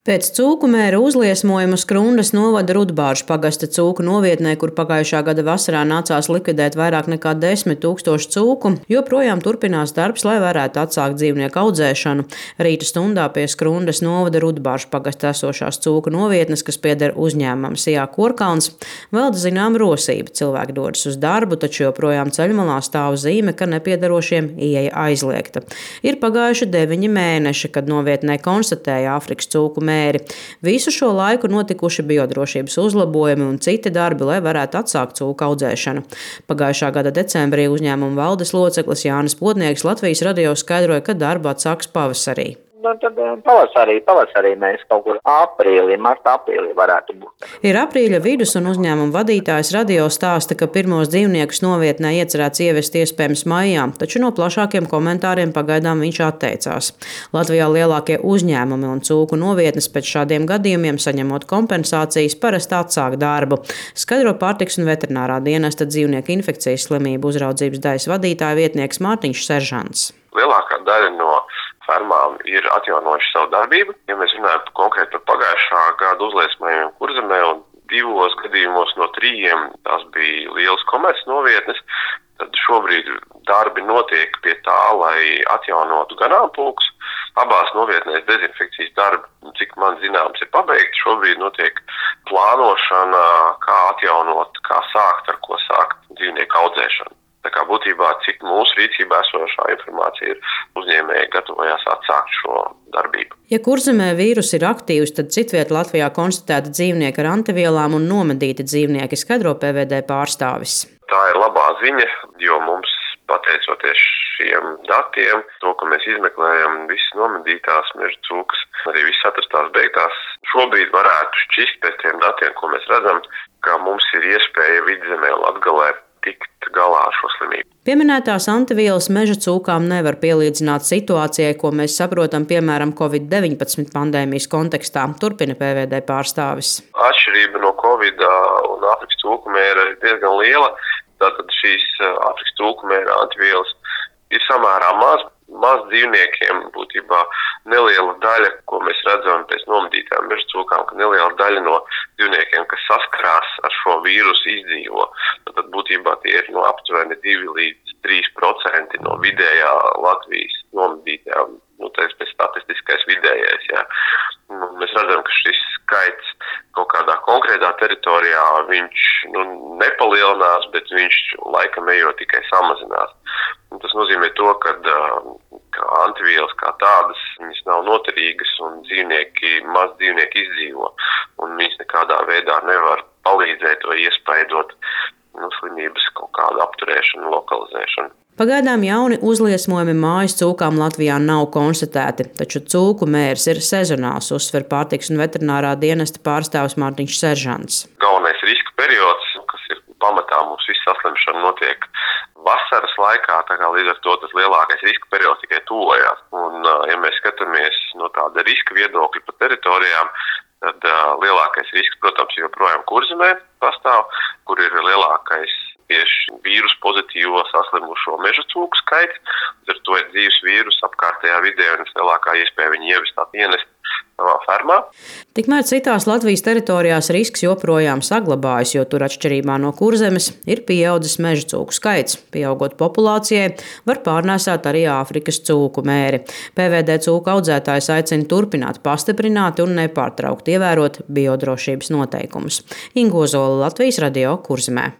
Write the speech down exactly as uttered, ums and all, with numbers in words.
Pēc cūku mēra uzliesmojuma Skrundas novada Rudbāržu pagasta cūku novietnē, kur pagājušā gada vasarā nācās likvidēt vairāk nekā desmit tūkstoši cūku, joprojām turpinās darbs, lai varētu atsākt dzīvnieku audzēšanu. Rīta stundā pie Skrundas novada Rudbāržu pagasta esošās cūku novietnes, kas pieder uzņēmumam Sijā Korkalns, valda zinām rosība. Cilvēki dodas uz darbu, taču joprojām ceļmalā stāv zīme, ka nepiedarošiem ieeja aizliegta. Ir pagājuši deviņi mēneši, kad novietnē konstatēja Āfrikas cūku mēri. Mēri. Visu šo laiku notikuši biodrošības uzlabojumi un citi darbi, lai varētu atsākt cūku audzēšanu. Pagājušā gada decembrī uzņēmuma valdes loceklis Jānis Podnieks Latvijas radio skaidroja, ka darbu atsāks pavasarī. Nu, tad pavasarī, pavasarī mēs kaut kur aprīlī, marta aprīlī varētu būt. Ir aprīļa vidus un uzņēmuma vadītājs radio stāsta, ka pirmos dzīvniekus novietnē iecerēts ievest iespējams maijā, taču no plašākiem komentāriem pagaidām viņš atteicās. Latvijā lielākie uzņēmumi un cūku novietnes pēc šādiem gadījumiem, saņemot kompensācijas, parasti atsāk darbu. Skaidro pārtiks un veterinārā dienesta dzīvnieku infekcijas slimību uzraudzības daļas vadītāja vietnieks Mārtiņš Seržants. Lielākā daļa no fermām ir atjaunojuši savu darbību. Ja mēs runājam konkrēti par pagājušā gada uzliesmojumiem Kurzemē, un divos gadījumos no trījiem tās bija lielas komerces novietnes, tad šobrīd darbi notiek pie tā, lai atjaunotu ganāmpulkus. Abās novietnēs dezinfekcijas darbi, cik man zināms, ir pabeigti. Šobrīd notiek plānošana, kā atjaunot, kā sākt, ar ko sākt dzīvnieku audzēšanu. Tā kā būtībā, cik mūsu rīcībā esošā informācija ir, uzņēmēji gatavojās atsākt šo darbību. Ja Kurzemē vīrus ir aktīvs, tad citviet Latvijā konstatēta dzīvnieki ar antivielām un nomedīti dzīvnieki, skaidro P V D pārstāvis. Tā ir labā ziņa, jo mums, pateicoties šiem datiem, to, ka mēs izmeklējam visas nomedītās meža cūkas, arī visas atrastās beigtās, šobrīd varētu šķist pēc tiem datiem, ko mēs redzam, ka mums ir iespēja Vidzemē un Latgalē tikt galā ar šo slimību. Pieminētās antivielas meža cūkām nevar pielīdzināt situācijai, ko mēs saprotam, piemēram, covid deviņpadsmit pandēmijas kontekstā, turpina P V D pārstāvis. Atšķirība no Covid un Āfrikas cūku mēra ir diezgan liela, tātad šīs Āfrikas cūku mēra antivielas ir samērā maz, maz dzīvniekiem, būtībā neliela daļa, ko mēs redzam pēc nomedītām meža cūkām, ka neliela daļa no dzīvniekiem, kas saskarās ar šo vīrusu, izdzīvo. Tad būtībā tie ir no aptuveni divi līdz trīs procenti no vidējā Latvijas nomedītām, nu, tas ir statistiskais vidējais, jā. Nu, mēs redzam, ka šis skaits kaut kādā konkrētā teritorijā viņš nu, nepalielinās, bet viņš laikam ejot tikai samazinās. Un tas nozīmē to, ka, ka antivielas kā tādas, viņas nav noturīgas un dzīvnieki, maz dzīvnieki izdzīvo. Un viņas nekādā veidā nevar palīdzēt vai iespaidot nu, slimības kaut kādu apturēšanu, lokalizēšanu. Pagaidām jauni uzliesmojumi mājas cūkām Latvijā nav konstatēti, taču cūku mērs ir sezonāls, uzsver pārtiks un veterinārā dienesta pārstāvis Mārtiņš Seržants. Galvenais riska periods, kas ir pamatā mums viss saslimšana notiek vasaras laikā, tā kā līdz ar to tas lielākais riska periods tikai tuvojās. Un, ja mēs skatāmies no tāda riska viedokļa pa teritorijām, tad uh, lielākais risks, protams, joprojām Kurzemē pastāv, kur ir lielākais tieši vīrusu pozitīvo saslimušo meža cūku skaits. Līdz ar to ir dzīves vīrus apkārtējā vidē un lielākā iespēja viņu ievest ienest savā fermā. Tikmēr citās Latvijas teritorijās risks joprojām saglabājas, jo tur atšķirībā no Kurzemes ir pieaudzis meža cūku skaits. Pieaugot populācijai, var pārnēsāt arī Āfrikas cūku mēri. P V D cūku audzētājs aicina turpināt pastiprināti un nepārtraukti ievērot biodrošības noteikumus. Inga Ozola, Latvijas radio, Kurzemē.